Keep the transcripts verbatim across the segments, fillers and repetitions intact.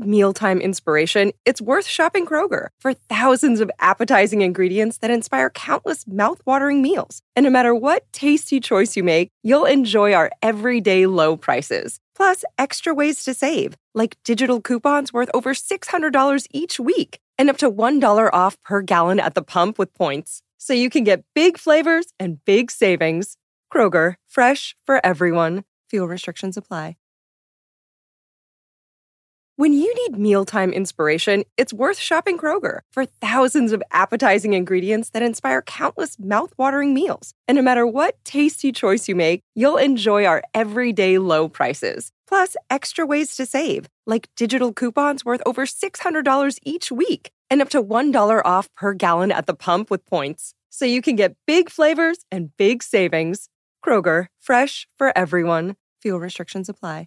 need mealtime inspiration, it's worth shopping Kroger for thousands of appetizing ingredients that inspire countless mouth-watering meals. And no matter what tasty choice you make, you'll enjoy our everyday low prices. Plus, extra ways to save, like digital coupons worth over six hundred dollars each week and up to one dollar off per gallon at the pump with points. So you can get big flavors and big savings. Kroger, fresh for everyone. Fuel restrictions apply. When you need mealtime inspiration, it's worth shopping Kroger for thousands of appetizing ingredients that inspire countless mouth-watering meals. And no matter what tasty choice you make, you'll enjoy our everyday low prices. Plus, extra ways to save, like digital coupons worth over six hundred dollars each week and up to one dollar off per gallon at the pump with points. So you can get big flavors and big savings. Kroger, fresh for everyone. Fuel restrictions apply.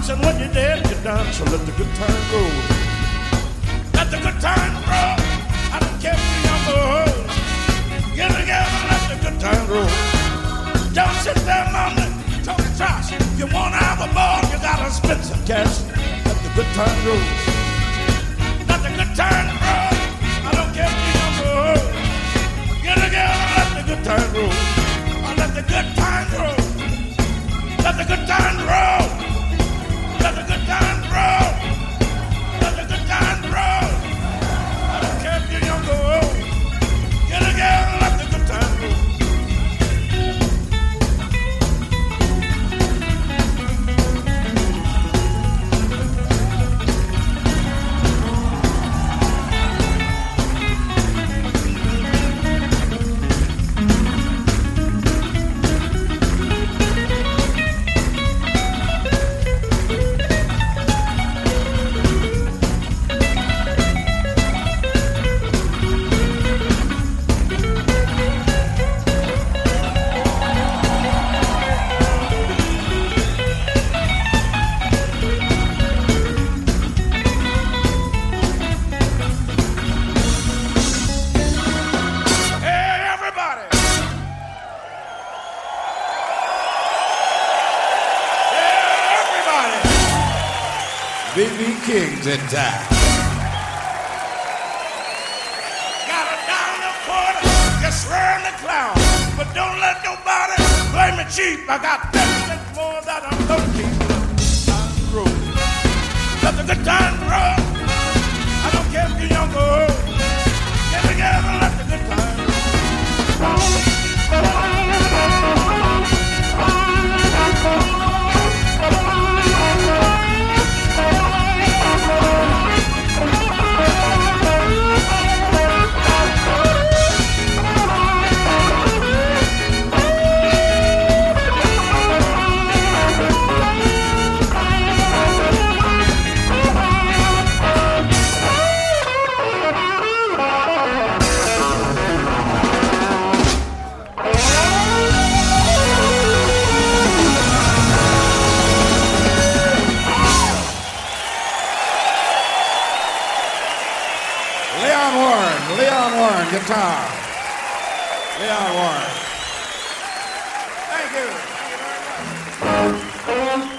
And when you're dead, you're done, so let the good time roll. Let the good time roll. I don't care if you're young or old. Get together, let the good time roll. Don't sit there, mama, talking trash. If you want to have a ball, you gotta spend some cash. Let the good time roll. Let the good time roll. I don't care if you're young or old. Get together, let the good time roll. Let the good time roll. Let the good time roll. Let the good time roll. Let the good time roll. I don't care if you're young or old. Get together, let the good time roll. B B King's in town. Got a down the quarter, just swearing the clown. But don't let nobody play me cheap. I got ten more that I'm gonna keep. Time roll. Let the good time roll. I don't care if you're young or old. Get together, let the good time roll. Guitar. Leon Warren. Thank you. Thank you very much.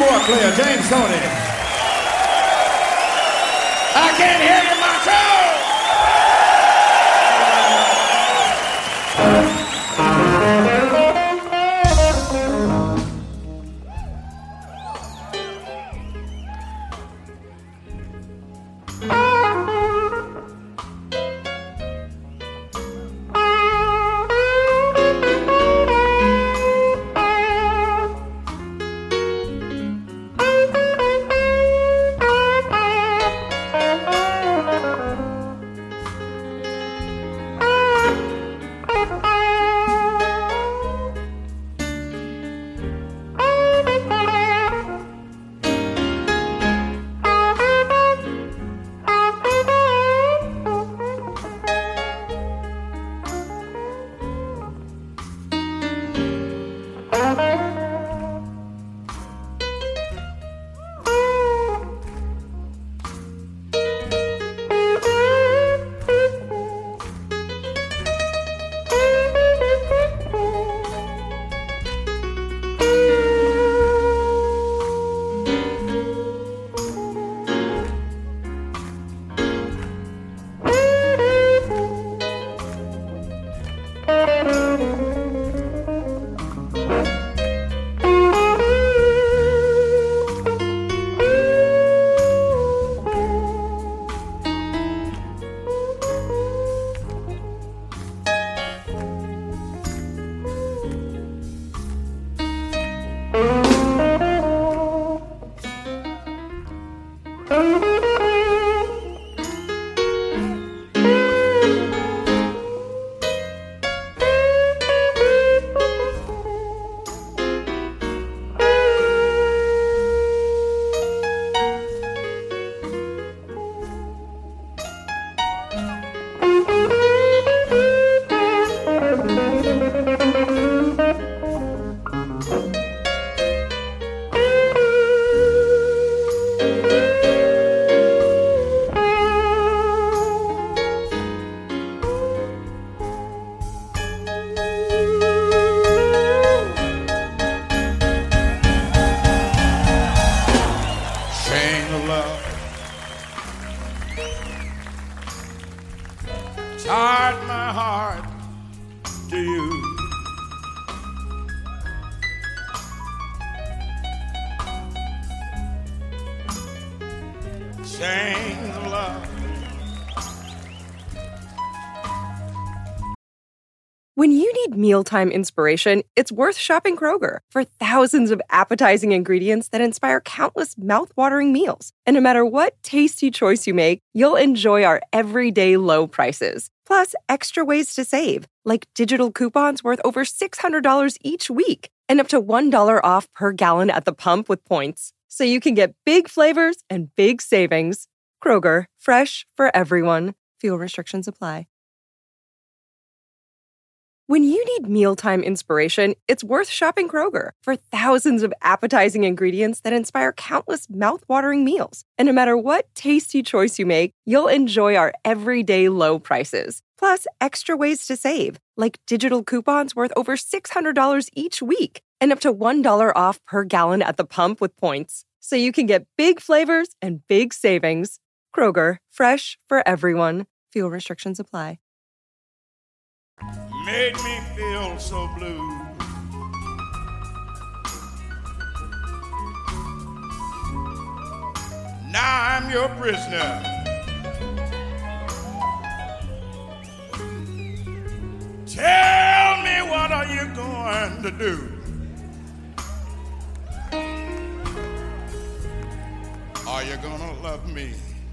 keyboard player, James Tony. I can't hear you, Montreux. Tied my heart to you. Chains of love. When you need mealtime inspiration, it's worth shopping Kroger. For thousands of appetizing ingredients that inspire countless mouth-watering meals. And no matter what tasty choice you make, you'll enjoy our everyday low prices. Plus, extra ways to save, like digital coupons worth over six hundred dollars each week and up to one dollar off per gallon at the pump with points. So you can get big flavors and big savings. Kroger, fresh for everyone. Fuel restrictions apply. When you need mealtime inspiration, it's worth shopping Kroger. For thousands of appetizing ingredients that inspire countless mouth-watering meals. And no matter what tasty choice you make, you'll enjoy our everyday low prices. Plus, extra ways to save, like digital coupons worth over six hundred dollars each week and up to one dollar off per gallon at the pump with points. So you can get big flavors and big savings. Kroger, fresh for everyone. Fuel restrictions apply. Made me feel so blue. Now I'm your prisoner. Tell me, what are you going to do? Are you gonna love me?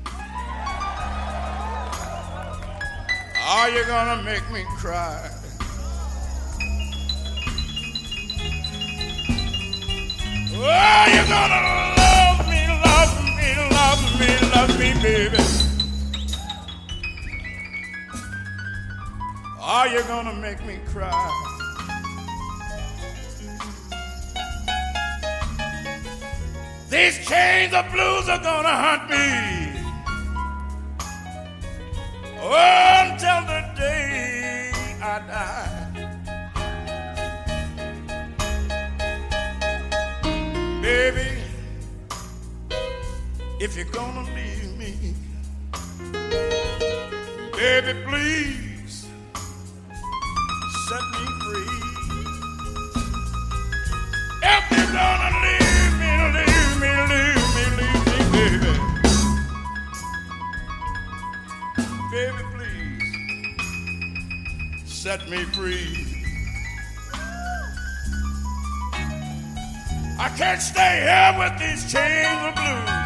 Are you gonna make me cry? Are you gonna love me, love me, love me, love me, baby? Are you gonna make me cry? These chains of blues are gonna hunt me. Oh, until the day I die. Baby, if you're gonna leave me, baby, please set me free. If you're gonna leave me, leave me, leave me, leave me, baby, baby, please set me free. I can't stay here with these chains of blues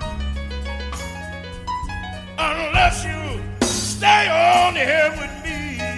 unless you stay on here with me.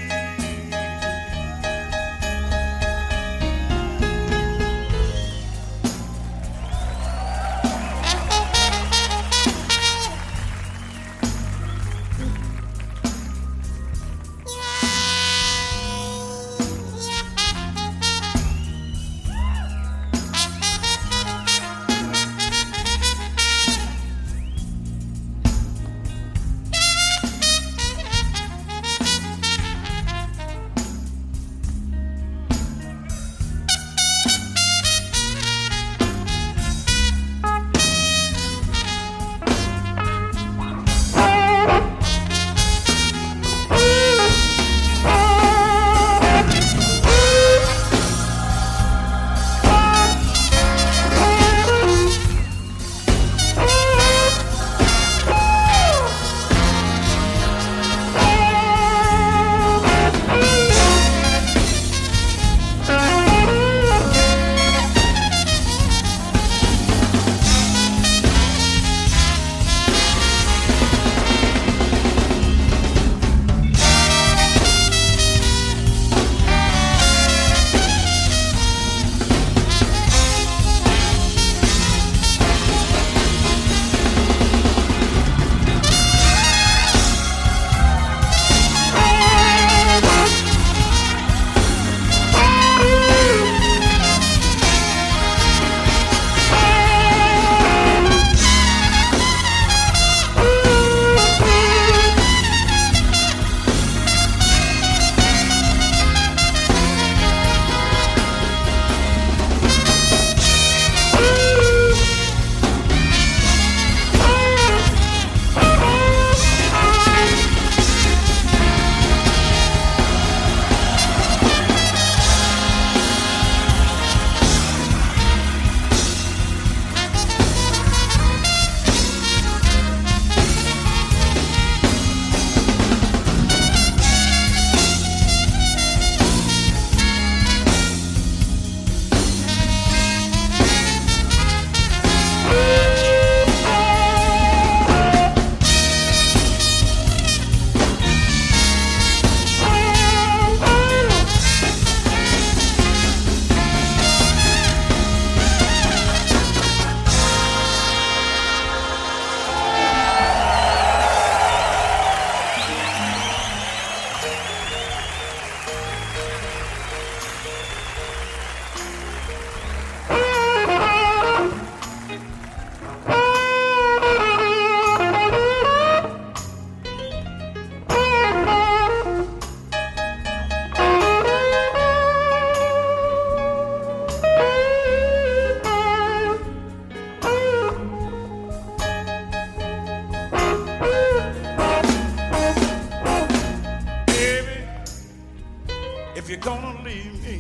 If you're gonna leave me,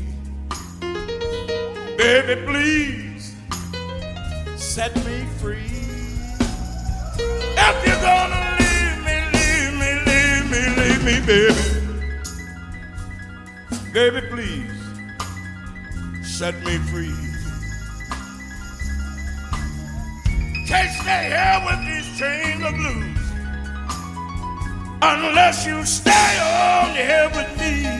baby, please set me free. If you're gonna leave me, leave me, leave me, leave me, baby, baby, please set me free. Can't stay here with these chains of blues unless you stay on here with me.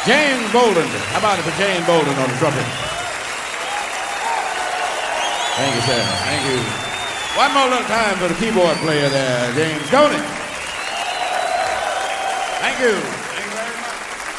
James Bolden. How about it for James Bolden on the trumpet? Thank you, sir. Thank you. One more little time for the keyboard player there, James Tony. Thank you. Thank you very much.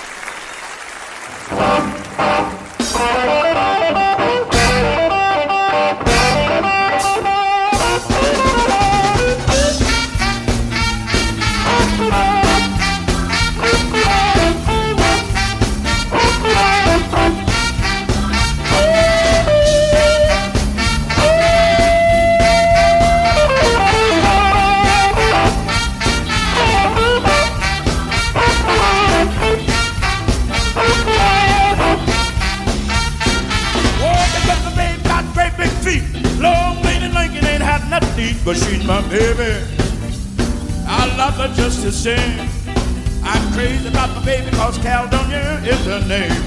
But she's my baby. I love her just the same. I'm crazy about my baby cause Caledonia is her name.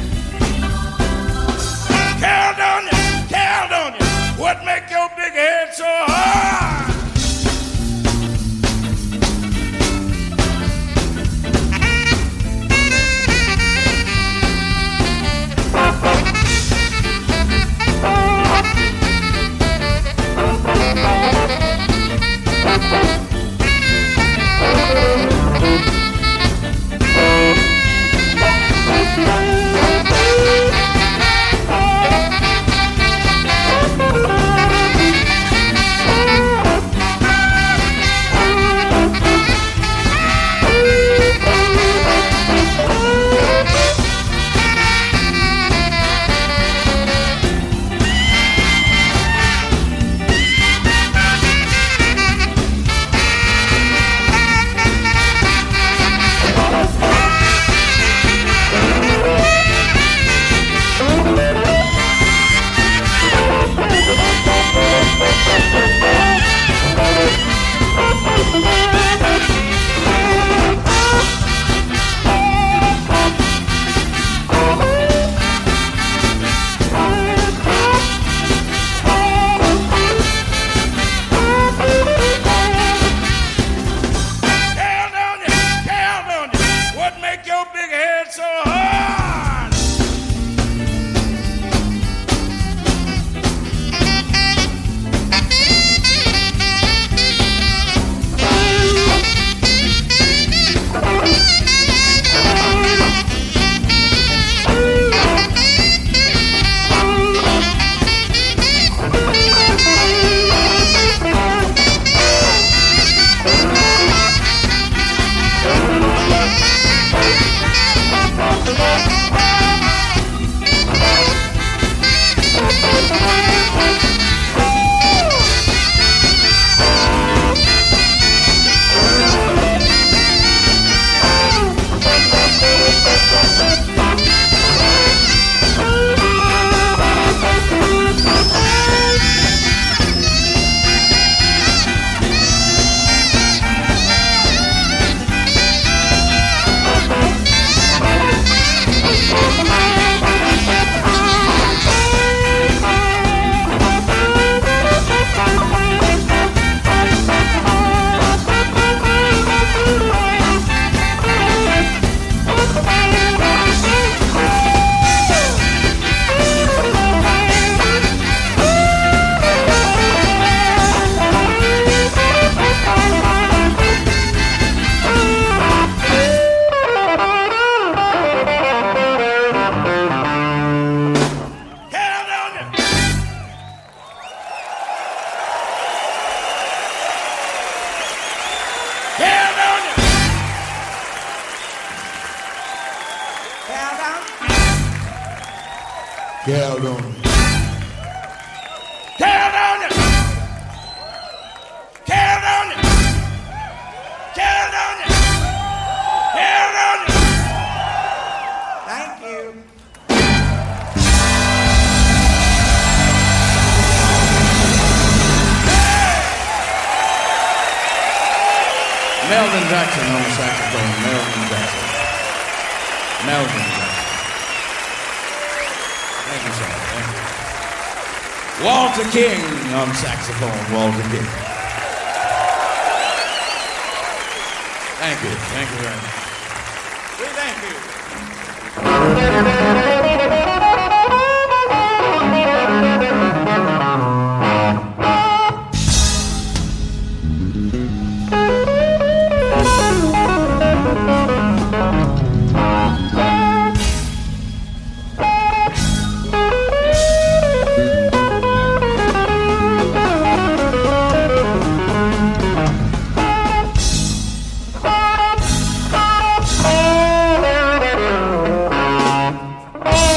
Caledonia, Caledonia, what make your big head so hard? Caledonia. Caledonia! Caledonia! Caledonia! Caledonia! Thank you. Melvin Jackson on the saxophone. Melvin Jackson. Melvin Jackson. Thank you, sir. Thank you. Walter King on saxophone. Walter King. Thank you. Thank you very much. We thank you. Oh,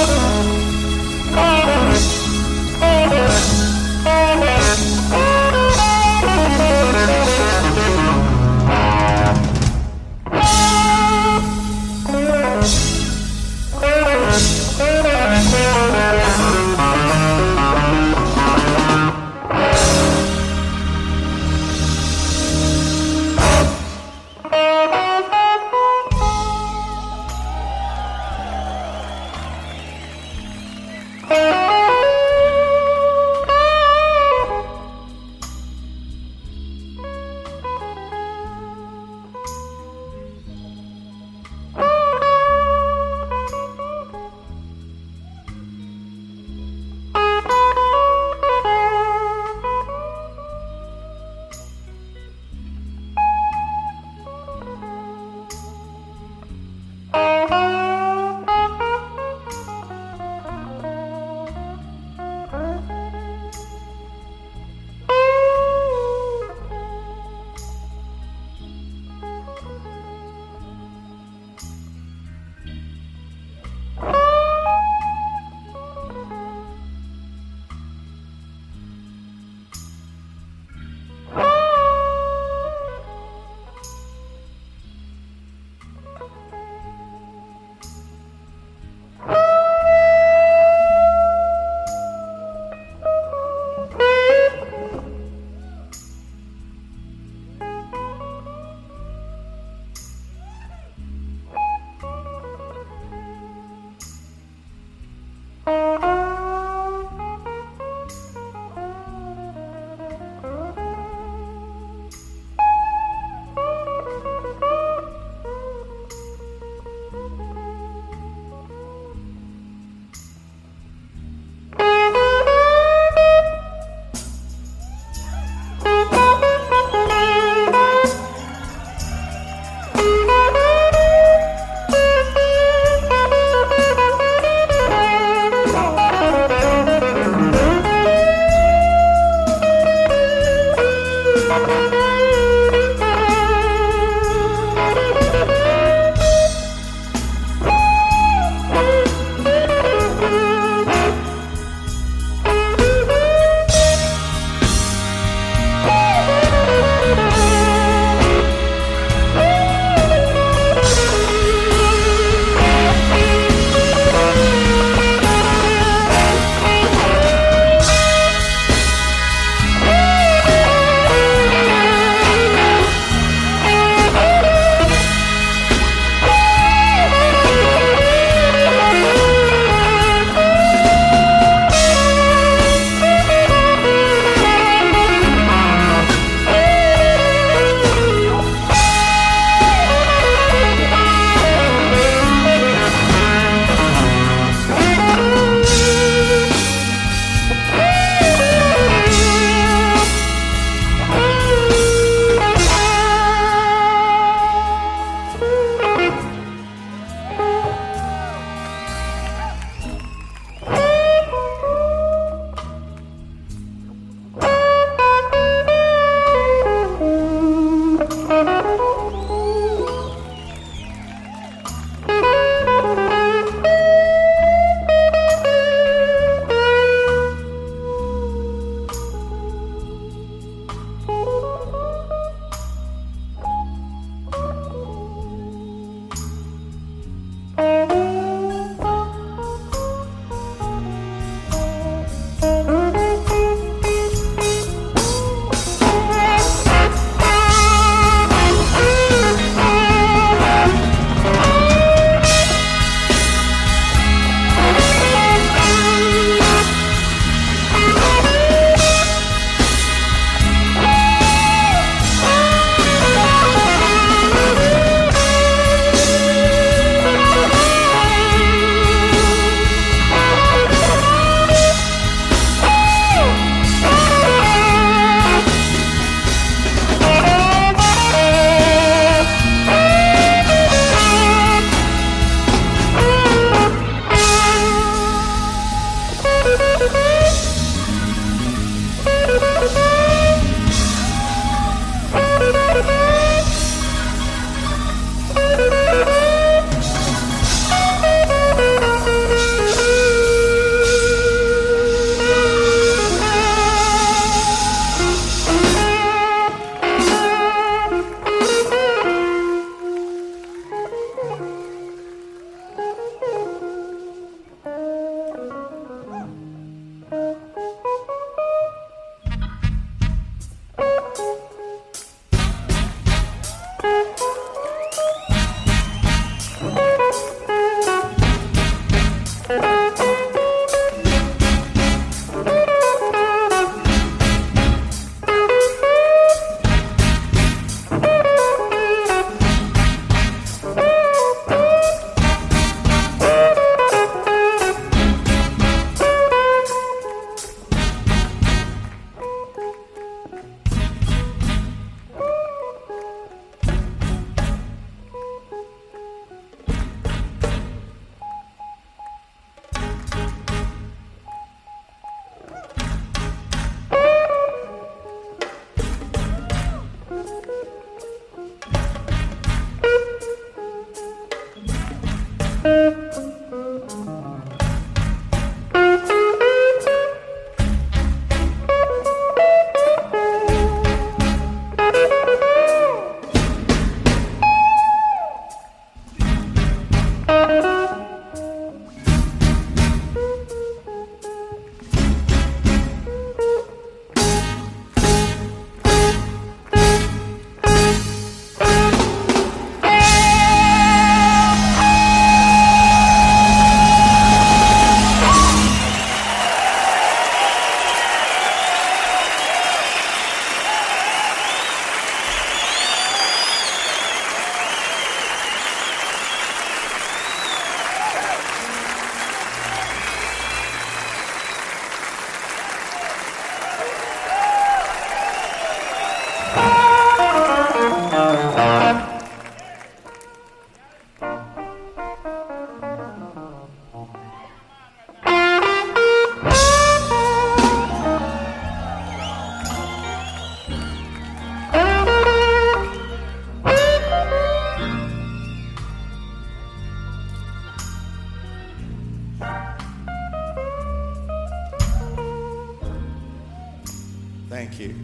Thank you.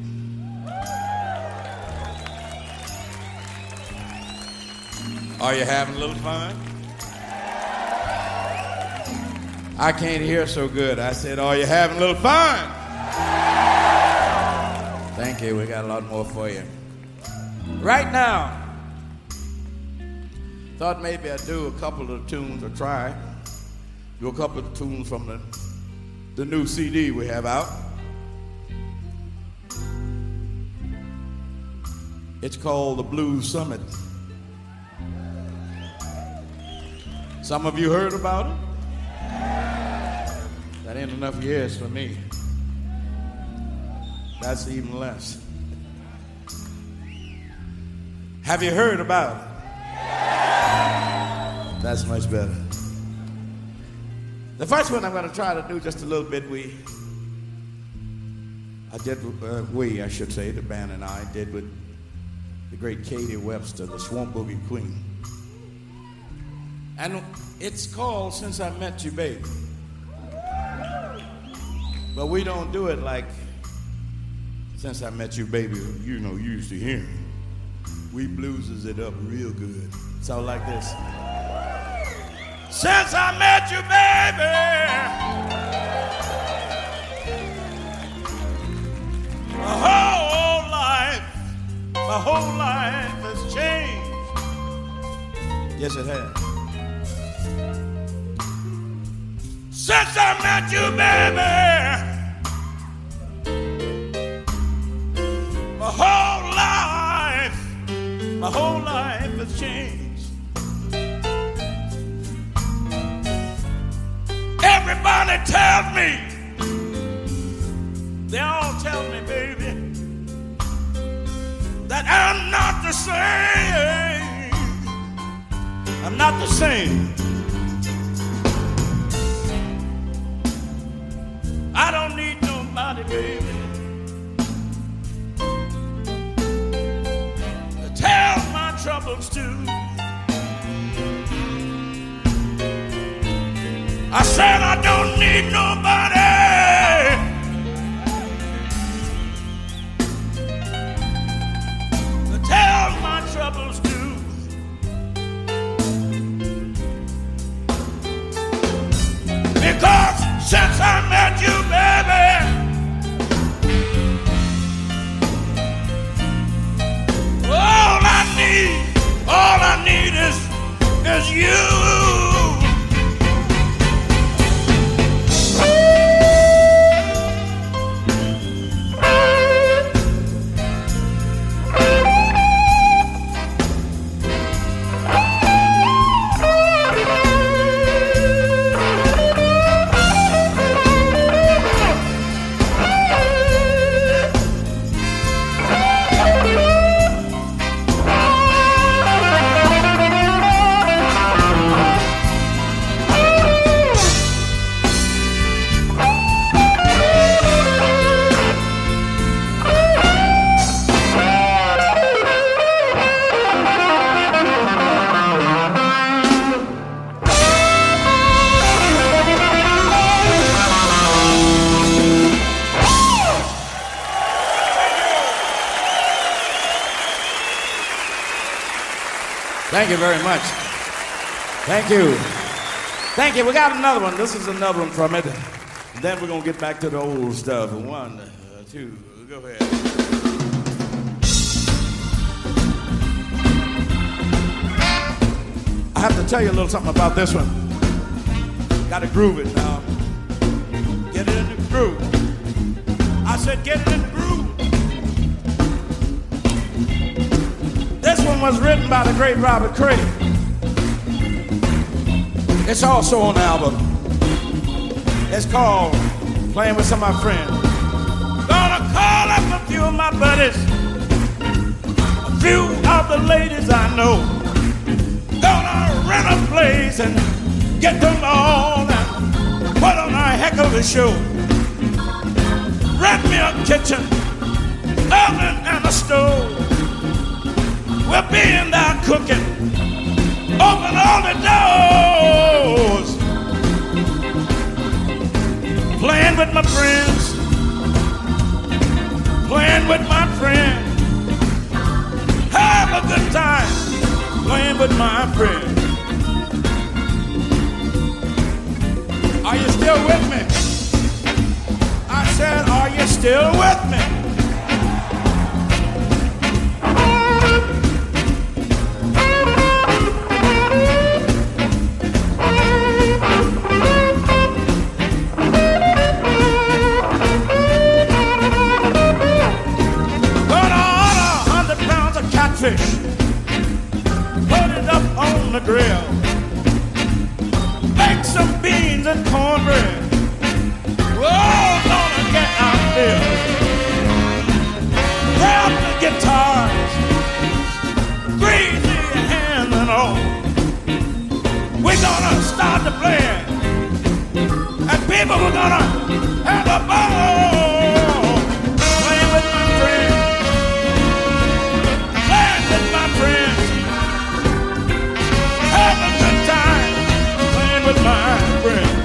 Are you having a little fun? I can't hear so good. I said, are you having a little fun? Thank you. We got a lot more for you. Right now, thought maybe I'd do a couple of tunes or try. Do a couple of tunes from the, the new C D we have out. It's called the Blues Summit. Some of you heard about it? That ain't enough years for me. That's even less. Have you heard about it? That's much better. The first one I'm going to try to do just a little bit, we, I did, uh, we, I should say, the band and I did with the great Katie Webster, the Swamp Boogie Queen. And it's called Since I Met You, Baby. But we don't do it like Since I Met You, Baby, you know, you used to hear. We blueses it up real good. It's all like this. Since I met you, baby, my whole life, my whole life has changed. Yes, it has. Since I met you, baby, my whole life, my whole life has changed. Everybody tells me, they all tell me, baby, that I'm not the same. I'm not the same. I don't need nobody, baby, to tell my troubles to. I said I don't need nobody to tell my troubles to. Because since I met you, baby, all I need, all I need is, is you. Woo! Thank you very much. Thank you. Thank you. We got another one. This is another one from it. And then we're going to get back to the old stuff. One, uh, two, go ahead. I have to tell you a little something about this one. Got to groove it now. Get it in the groove. I said get it in the groove. This one was written by the great Robert Cray. It's also on the album. It's called Playing with Some of My Friends. Gonna call up a few of my buddies, a few of the ladies I know. Gonna rent a place and get them all and put on a heck of a show. Rent me a kitchen, oven and a stove. We'll be in there cooking. Open all the doors. Playing with my friends. Playing with my friends. Have a good time. Playing with my friends. Are you still with me? I said, are you still with me? Fish, put it up on the grill, make some beans and cornbread. Whoa, gonna get out there, grab the guitars, greasy hands and all. We're gonna start to play, and people are gonna have a ball, playing with my friends. With my friends.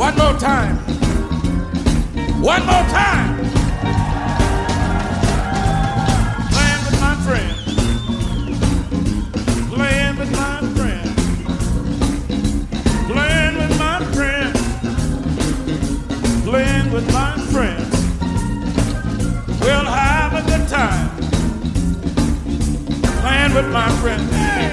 One more time. One more time. Playing with my friend. Playing with my friend. Playing with my friend. Playing with my friends. We'll have a good time. Playing with my friends. Hey.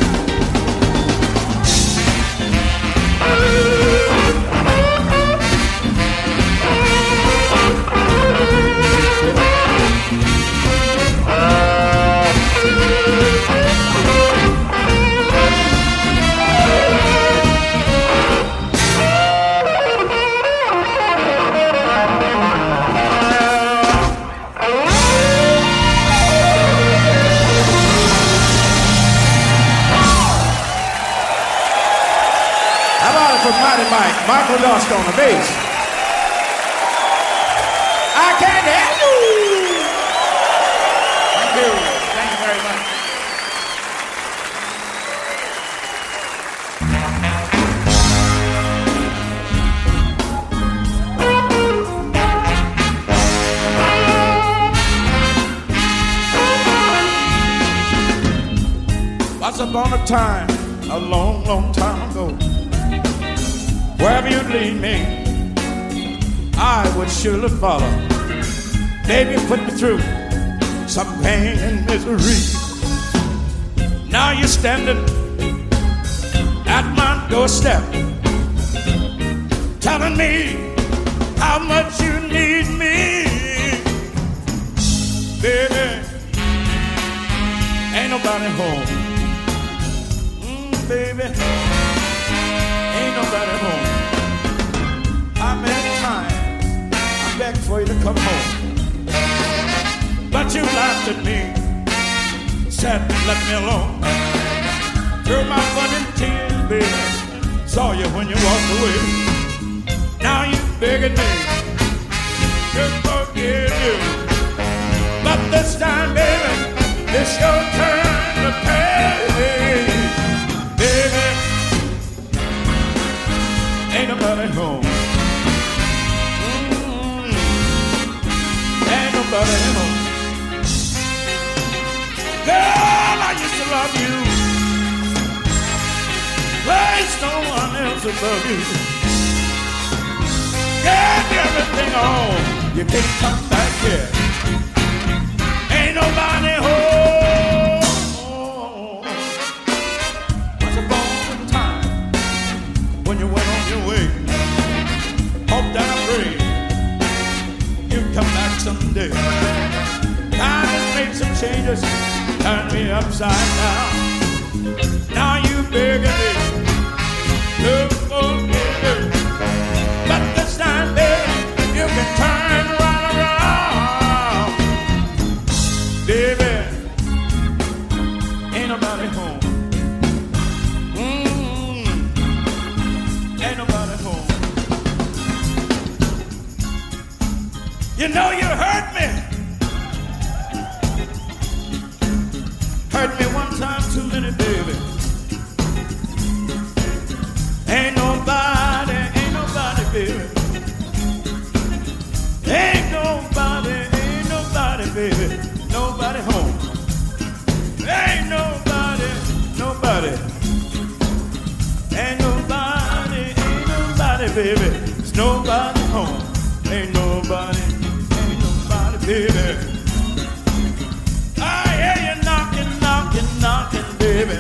Mighty Mike, Michael Dust on the bass. I can't hear you. Thank you. Thank you very much. Once upon a time, a long, long time ago, wherever you lead me, I would surely follow. Baby, put me through some pain and misery. Now you're standing at my doorstep, telling me how much you need me. Baby, ain't nobody home. Mm, baby, ain't nobody home. I'm in time, I begged for you to come home, but you laughed at me, said let me alone. Through my funny tears, baby, saw you when you walked away. Now you begging me to forgive you, but this time, baby, it's your turn to pay. Baby, ain't nobody home. Nobody home. Girl, I used to love you. Place no one else above you. Get everything on. You can't come back here. Ain't nobody home. Once upon a time when you went on your way, hope that I prayed you'd come back someday. Time has made some changes, turned me upside down. Now you begging me to forgive you, but this time, baby, you can turn right around. Baby, ain't nobody home. Mm-hmm. Ain't nobody home. You know you hurt me. Hurt me one time too many, baby. Ain't nobody, ain't nobody, baby. Ain't nobody, ain't nobody, baby. Nobody home. Ain't nobody, nobody. Ain't nobody, ain't nobody, baby. There's nobody home. Ain't nobody. Baby, I hear you knocking, knocking, knocking, baby.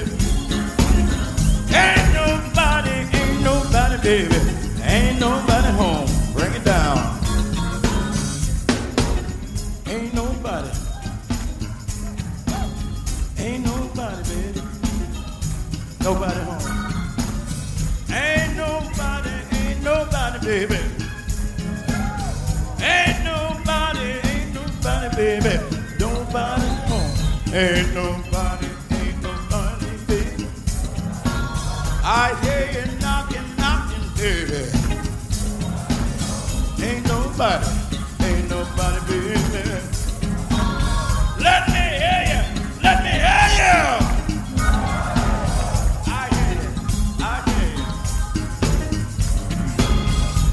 Ain't nobody, ain't nobody, baby. Ain't nobody home. Bring it down. Ain't nobody. Ain't nobody, baby. Nobody home. Ain't nobody, ain't nobody, baby. Ain't nobody, baby, nobody home. Ain't nobody, ain't nobody, baby. I hear you knocking, knocking, baby. Ain't nobody, ain't nobody, baby. Let me hear you, let me hear you. I hear you, I hear you.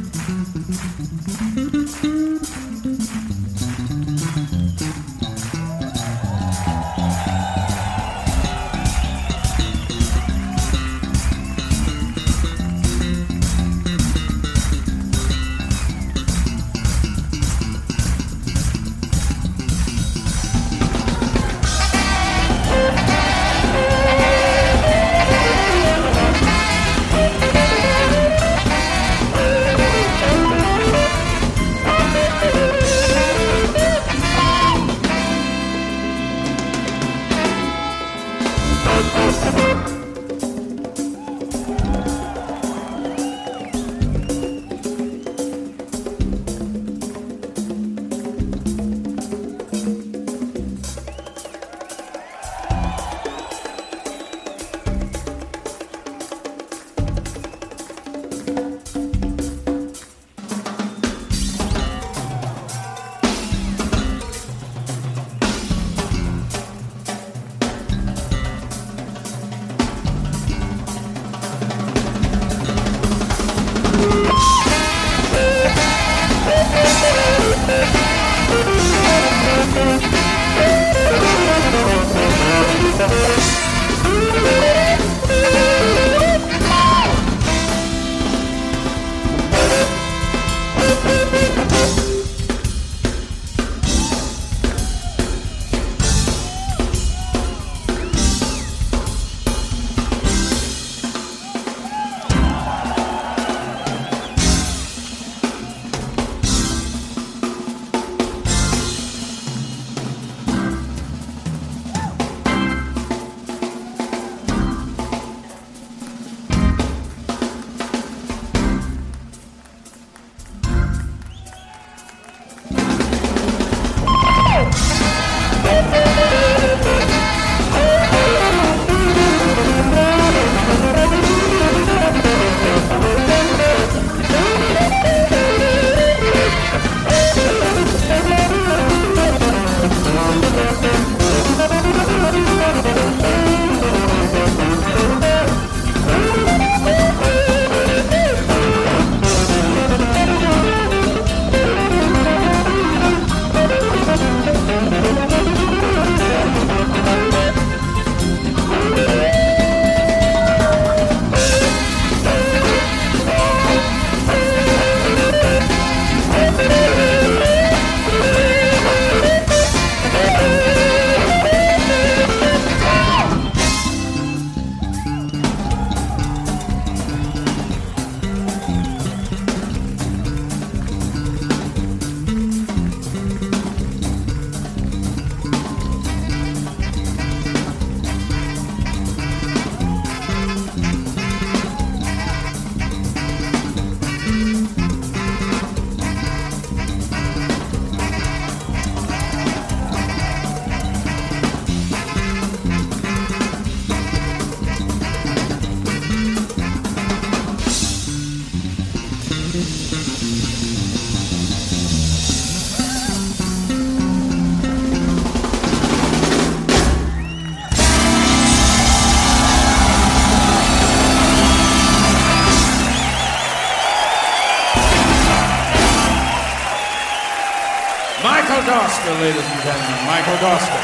Michael Doster, ladies and gentlemen. Michael Doster.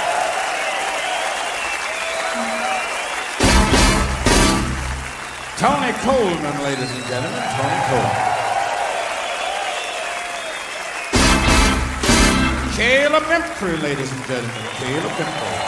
Tony Coleman, ladies and gentlemen. Tony Coleman. Caleb Imphrey, ladies and gentlemen. Caleb Imphrey.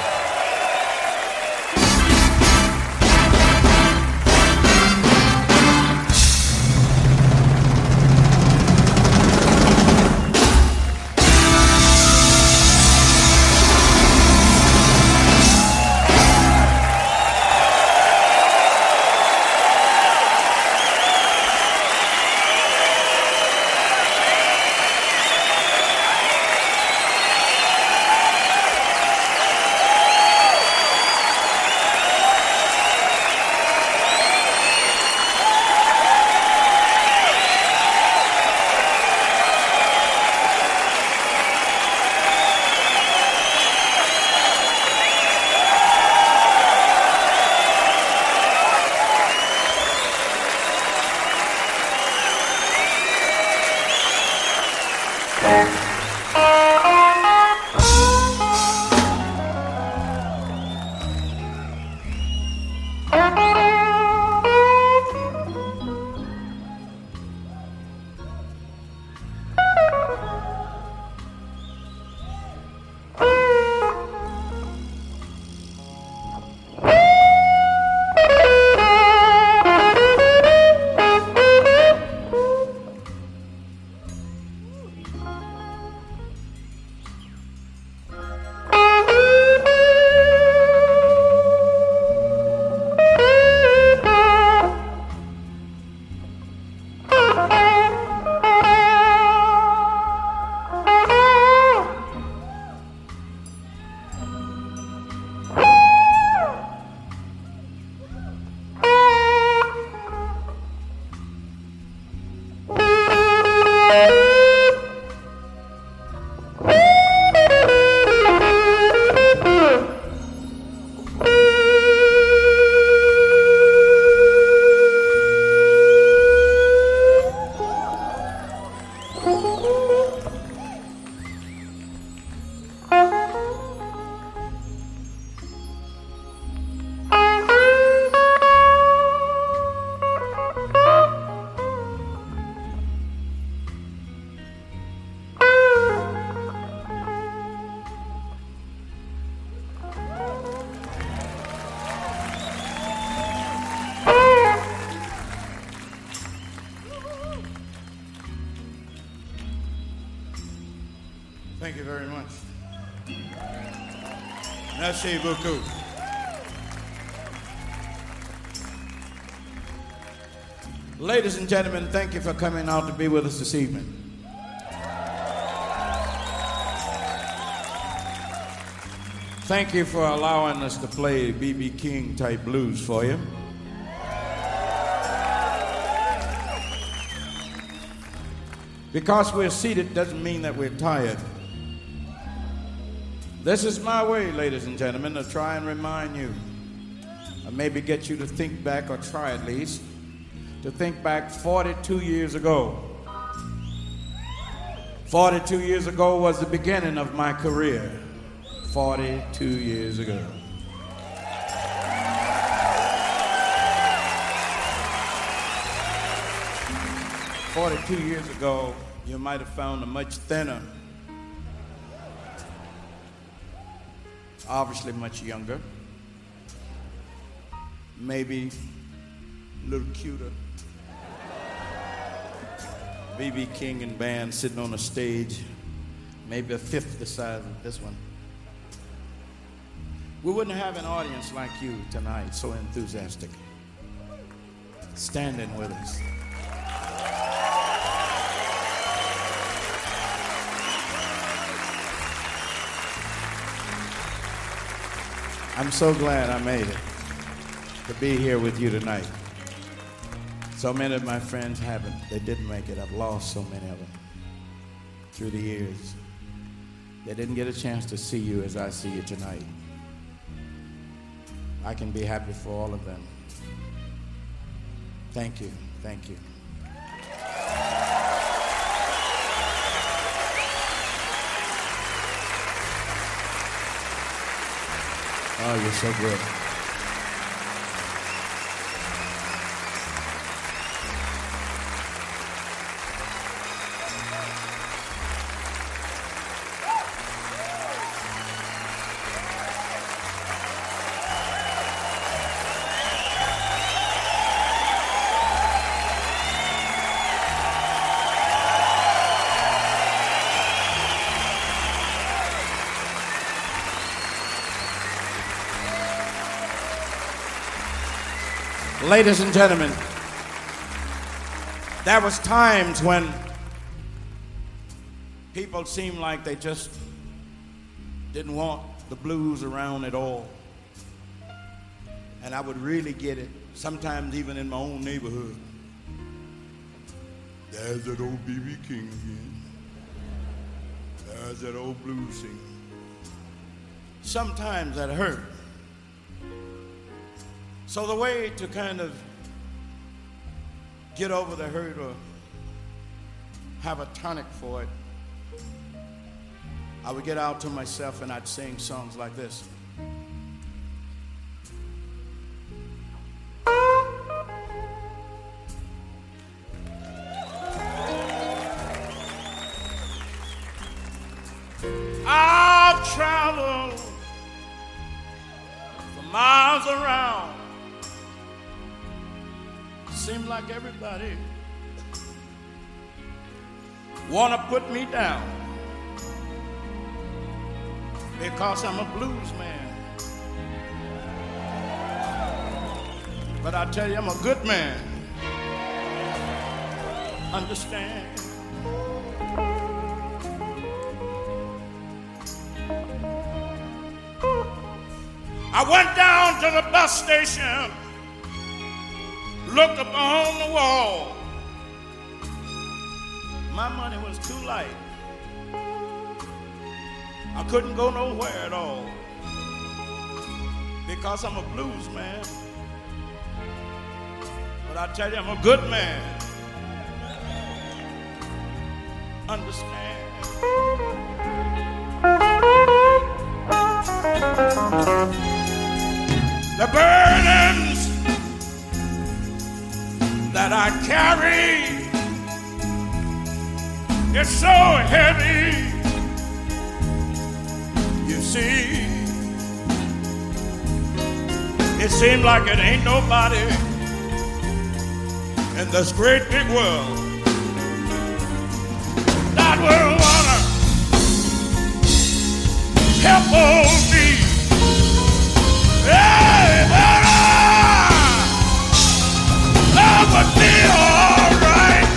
Thank you very much. Merci beaucoup. Ladies and gentlemen, thank you for coming out to be with us this evening. Thank you for allowing us to play B B King type blues for you. Because we're seated doesn't mean that we're tired. This is my way, ladies and gentlemen, to try and remind you, or maybe get you to think back, or try at least, to think back forty-two years ago. forty-two years ago was the beginning of my career. forty-two years ago. forty-two years ago, you might have found a much thinner, obviously much younger, maybe a little cuter B B King and band sitting on a stage, maybe a fifth the size of this one. We wouldn't have an audience like you tonight, so enthusiastic, standing with us. I'm so glad I made it to be here with you tonight. So many of my friends haven't. They didn't make it. I've lost so many of them through the years. They didn't get a chance to see you as I see you tonight. I can be happy for all of them. Thank you. Thank you. Oh, you're so good. Ladies and gentlemen, there was times when people seemed like they just didn't want the blues around at all. And I would really get it, sometimes even in my own neighborhood. There's that old B B King again. There's that old blues singer. Sometimes that hurt. So the way to kind of get over the hurt or have a tonic for it I would get out to myself and I'd sing songs like this. I've traveled for miles around. Seems like everybody wanna put me down because I'm a blues man. But I tell you, I'm a good man. Understand? I went down to the bus station, looked up on the wall. My money was too light. I couldn't go nowhere at all because I'm a blues man. But I tell you, I'm a good man. Understand? The burdens that I carry is so heavy. You see, it seems like it ain't nobody in this great big world that will wanna help old me. Hey, but I, love would be all right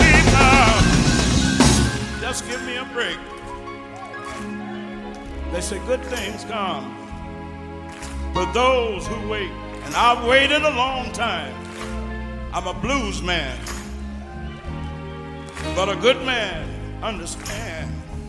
now. Just give me a break. They say good things come for those who wait, and I've waited a long time. I'm a blues man, but a good man. Understand?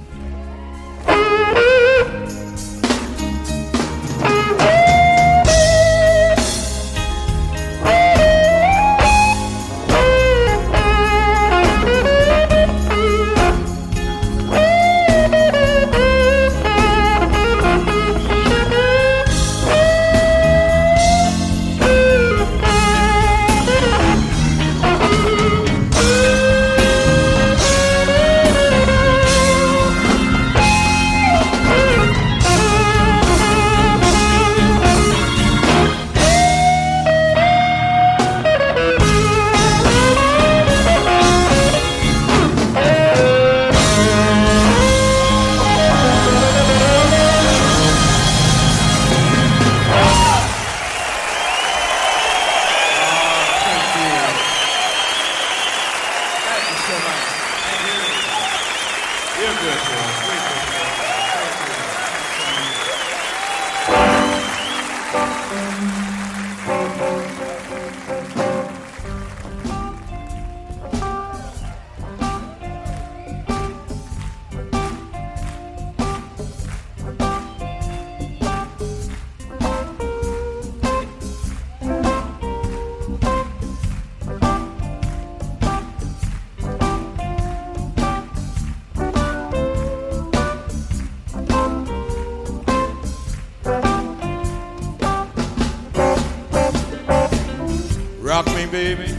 Rock me, baby.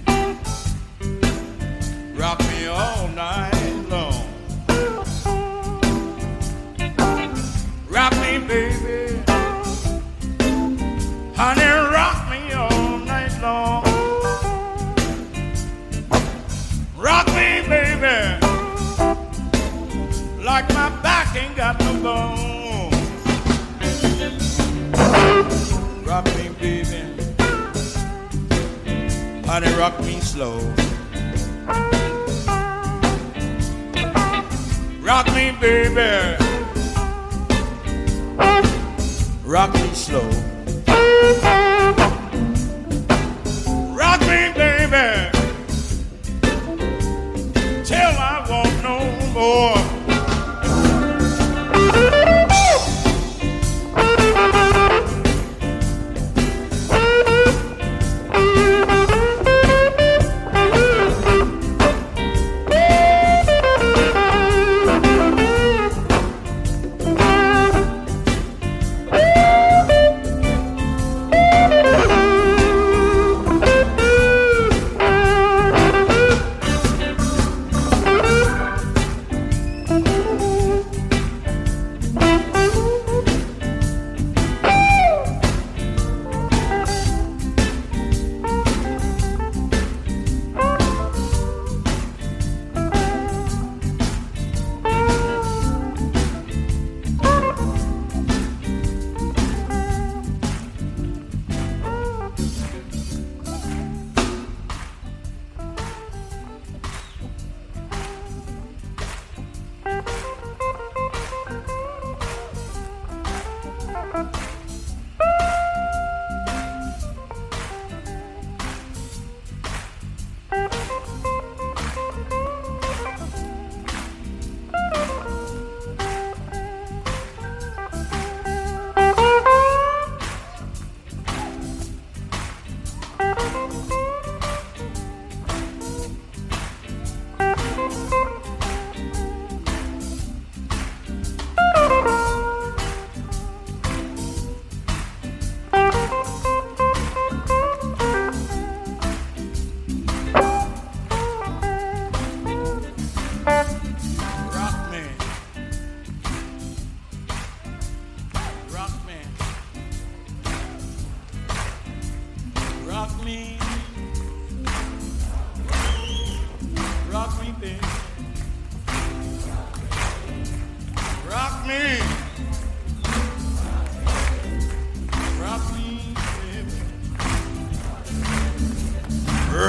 Rock me all night long. Rock me, baby. Honey, rock me all night long. Rock me, baby. Like my back ain't got no bone. Rock me, baby. Honey, rock me slow. Rock me, baby. Rock me slow. Rock me, baby. Till I want no more.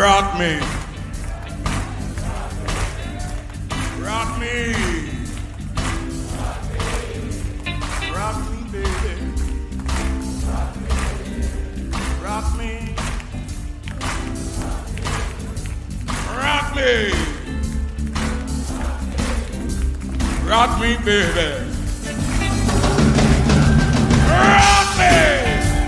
Rock me. Rock me. Rock me, baby. Rock me. Rock me. Rock me, baby. Rock me.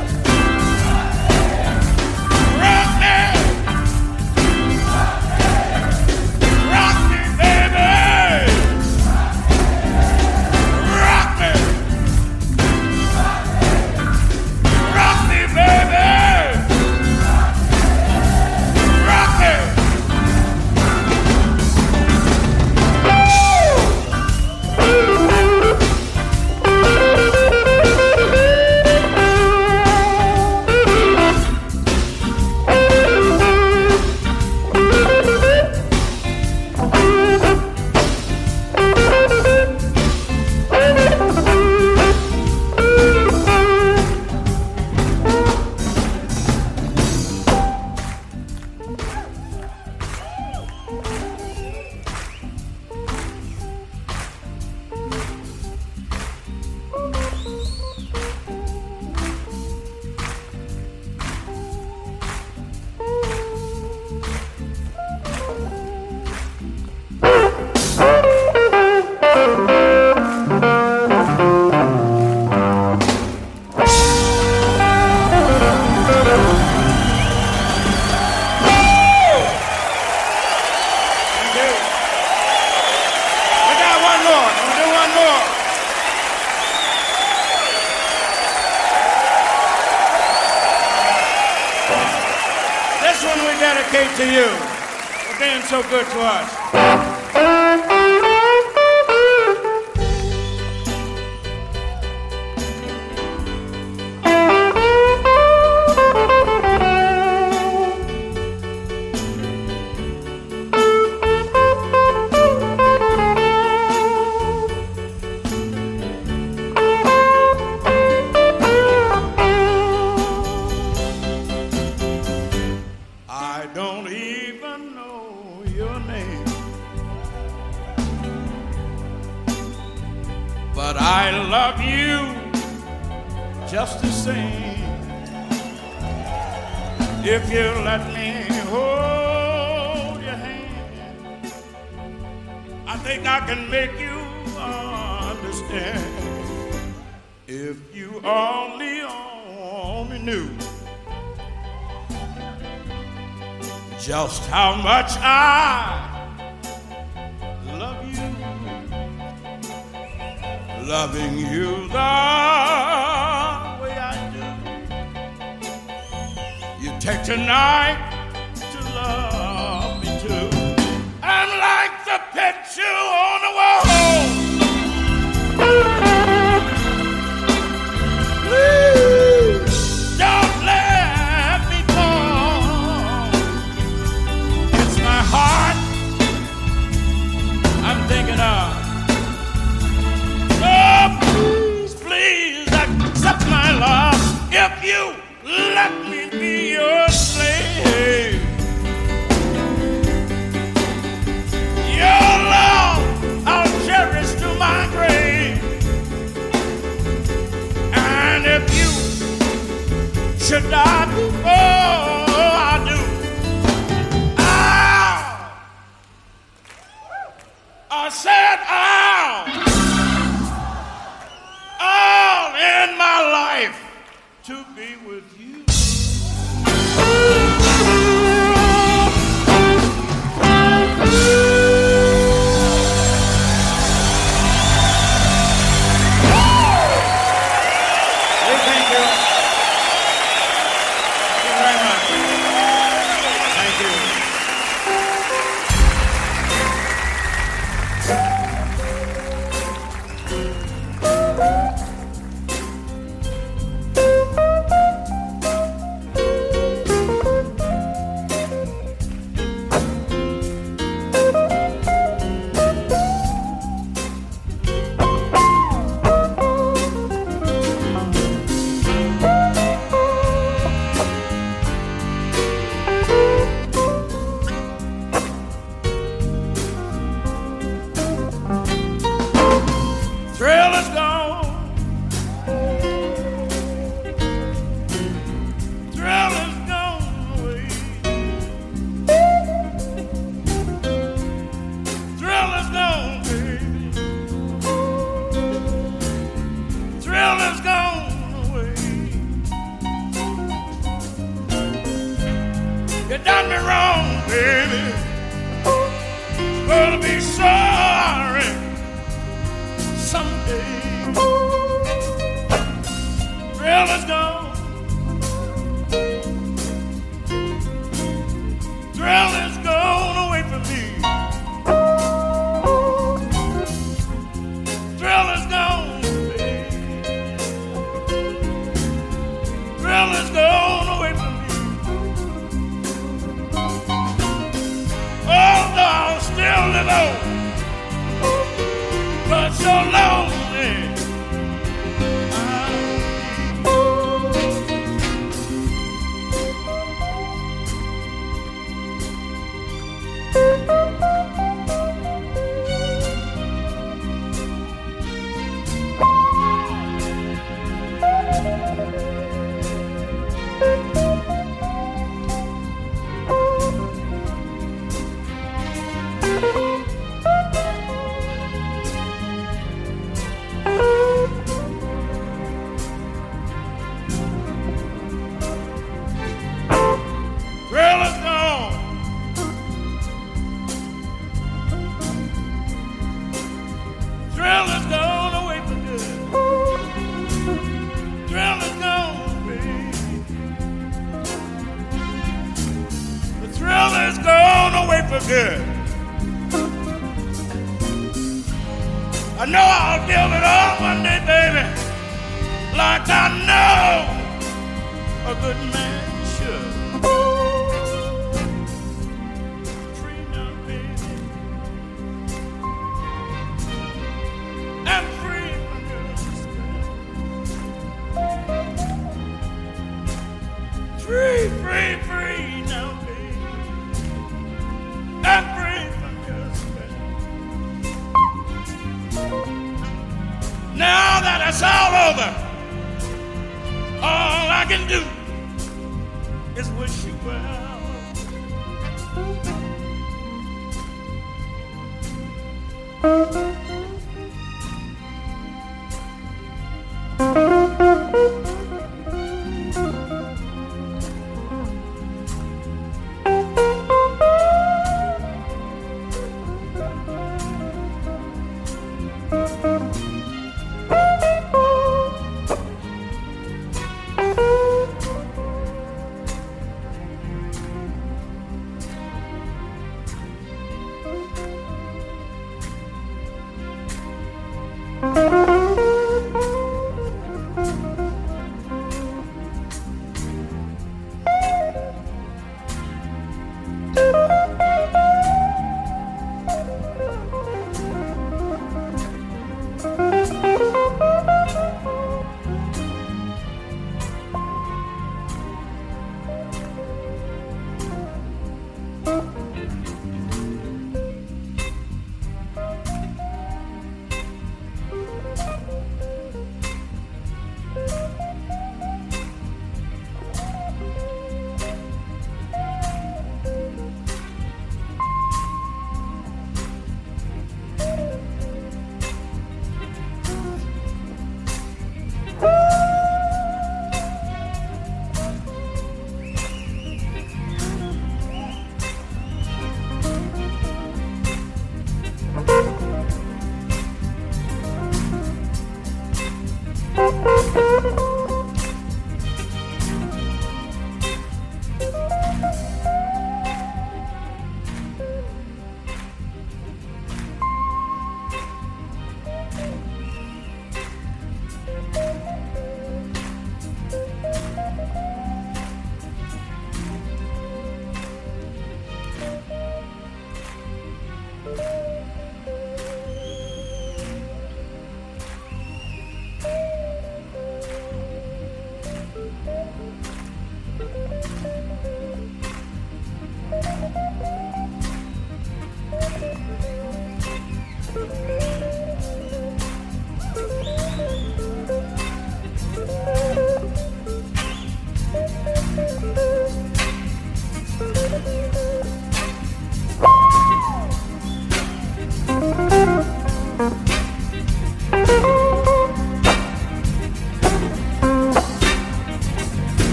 To you for being so good to us. If you let me hold your hand, I think I can make you understand. If you only, only knew just how much I love you, loving you the take tonight to love me too. I'm like the picture on the wall. Please don't let me fall. It's my heart I'm thinking of. Oh, please, please accept my love if you let me be your slave. Your love I'll cherish to my grave. And if you should die, oh, I do, I'll, I said I'll, all in my life to be with you. gonna be sorry someday. Thrill is gone. Thrill is gone away from me. Thrill is gone, baby. Thrill is gone away from me. Although I'll still live on, but so lonely. Good. I know I'll give it all one day, baby, like I know a good man should. Free now, baby. I'm free from your spell. Free, free, free now, baby. I'm free from your spell. Now that it's all over, all I can do is wish you well.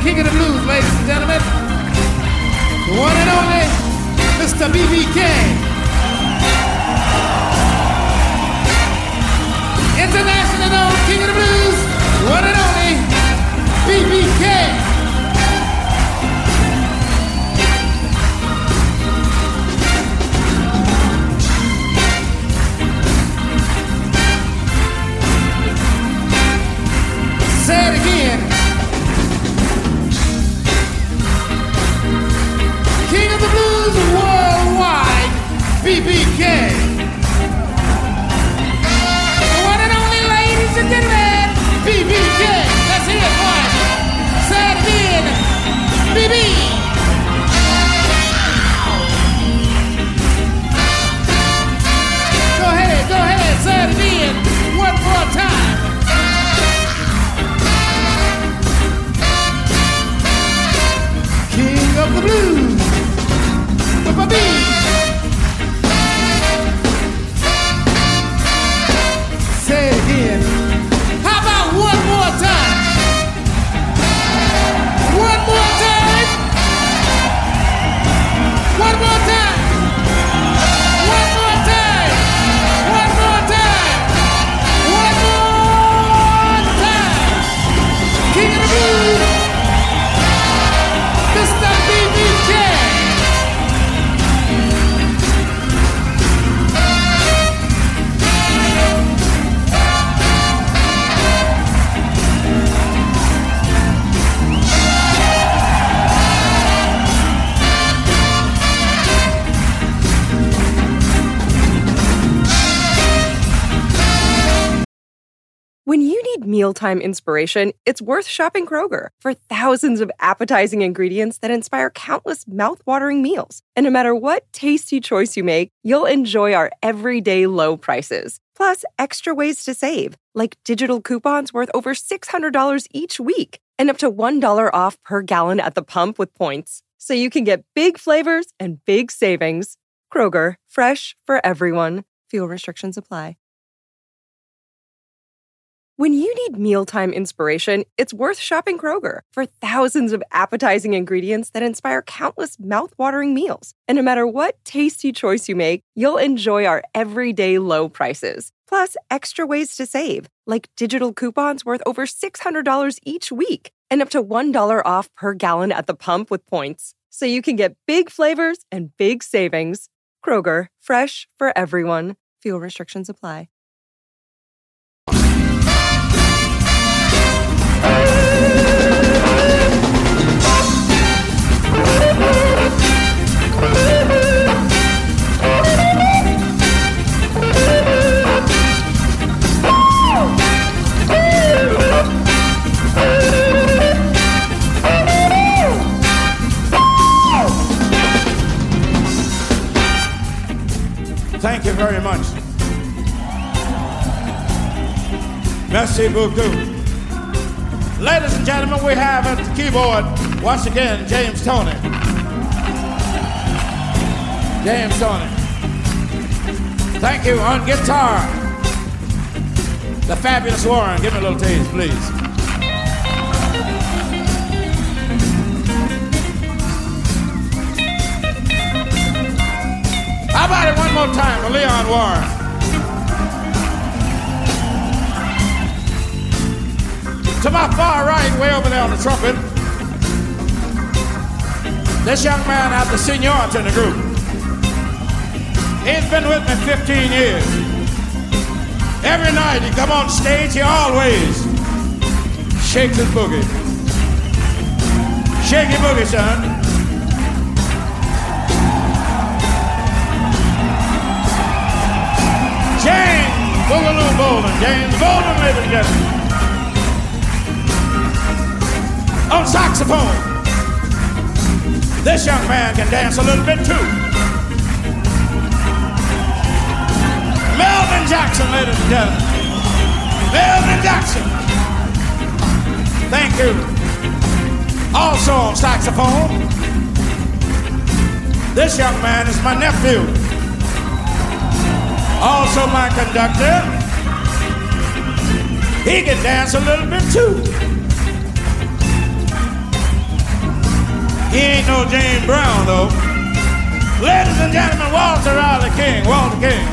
king of the blues, ladies and gentlemen. The one and only Mister B B King. International known king of the blues, the one and only B B King. Say it again. King of the blues worldwide, B B King. The one and only, ladies and gentlemen, B B King. Let's hear it once. Say it again. B B. Go ahead, go ahead, say it again. One more time. King of the blues, B B. Say it again. How about one more time? One more time. One more time. One more time. One more time. One more time. King of the blues, Mister B B King. When you need mealtime inspiration, it's worth shopping Kroger for thousands of appetizing ingredients that inspire countless mouth-watering meals. And no matter what tasty choice you make, you'll enjoy our everyday low prices. Plus, extra ways to save, like digital coupons worth over six hundred dollars each week and up to one dollar off per gallon at the pump with points. So you can get big flavors and big savings. Kroger, fresh for everyone. Fuel restrictions apply. When you need mealtime inspiration, it's worth shopping Kroger for thousands of appetizing ingredients that inspire countless mouth-watering meals. And no matter what tasty choice you make, you'll enjoy our everyday low prices. Plus, extra ways to save, like digital coupons worth over six hundred dollars each week and up to one dollar off per gallon at the pump with points. So you can get big flavors and big savings. Kroger, fresh for everyone. Fuel restrictions apply. Thank you very much. Merci beaucoup. Ladies and gentlemen, we have at the keyboard, once again, James Toney. James Toney. Thank you. On guitar, the fabulous Warren. Give me a little taste, please. How about it one more time for Leon Warren? To my far right, way over there on the trumpet, this young man had the seniority in the group. He's been with me fifteen years. Every night he come on stage, he always shakes his boogie. Shake your boogie, son. James Boogaloo Bolden. James Bolden, ladies and gentlemen. On saxophone, this young man can dance a little bit too. Melvin Jackson, ladies and gentlemen. Melvin Jackson. Thank you. Also on saxophone, this young man is my nephew. Also my conductor. He can dance a little bit too. He ain't no James Brown, though. Ladies and gentlemen, Walter Riley King, Walter King.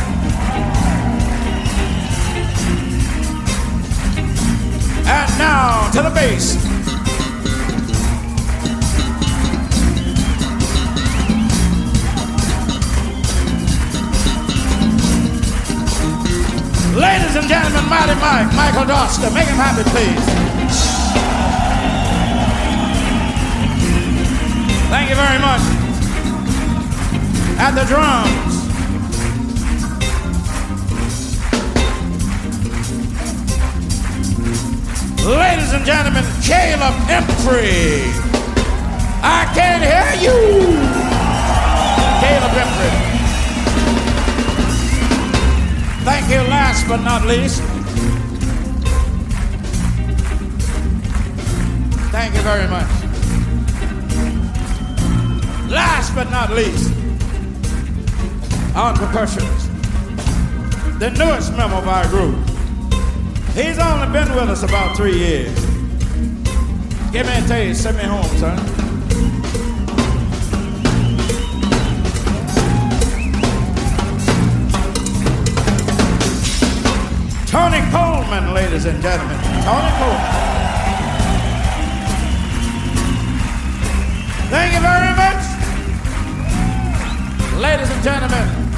And now to the bass. Ladies and gentlemen, Mighty Mike, Michael Doster, make him happy, please. Thank you very much. At the drums, ladies and gentlemen, Caleb Emphrey. I can't hear you. Caleb Emphrey. Thank you, last but not least. Thank you very much. Last but not least, our percussionist, the newest member of our group. He's only been with us about three years. Give me a taste, send me home, son. Tony Coleman, ladies and gentlemen. Tony Coleman. Thank you very much. Ladies and gentlemen,